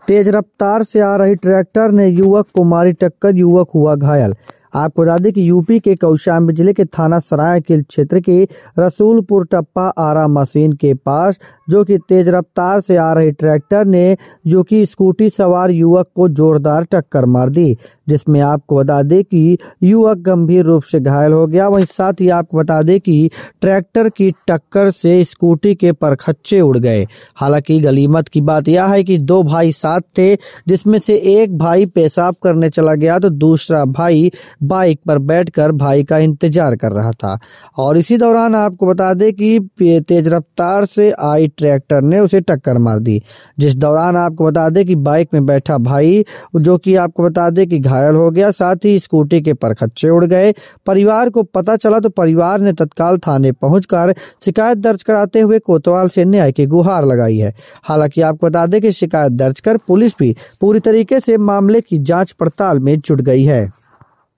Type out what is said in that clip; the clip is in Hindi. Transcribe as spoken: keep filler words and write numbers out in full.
तेज रफ्तार से आ रही ट्रैक्टर ने युवक को मारी टक्कर, युवक हुआ घायल। आपको बता दें कि यूपी के कौशाम्बी जिले के थाना सरायकेला क्षेत्र के रसूलपुर टप्पा आरा मशीन के पास जो कि तेज रफ्तार से आ रही ट्रैक्टर ने जो कि स्कूटी सवार युवक को जोरदार टक्कर मार दी, जिसमें आपको बता दें कि युवक गंभीर रूप से घायल हो गया। वहीं साथ ही आपको बता दें कि ट्रैक्टर की टक्कर से स्कूटी के परखच्चे उड़ गए। हालांकि गनीमत की बात यह है कि दो भाई साथ थे, जिसमें से एक भाई पेशाब करने चला गया तो दूसरा भाई बाइक पर बैठकर भाई का इंतजार कर रहा था। और इसी दौरान आपको बता दें कि तेज रफ्तार से आई ट्रैक्टर ने उसे टक्कर मार दी, जिस दौरान आपको बता दें कि बाइक में बैठा भाई जो कि आपको बता दें कि घायल हो गया, साथ ही स्कूटी के परखच्चे उड़ गए। परिवार को पता चला तो परिवार ने तत्काल थाने पहुंचकर शिकायत दर्ज कराते हुए कोतवाल से न्याय की गुहार लगाई है। हालांकि आपको बता दें कि शिकायत दर्ज कर पुलिस भी पूरी तरीके से मामले की जांच पड़ताल में जुट गई है।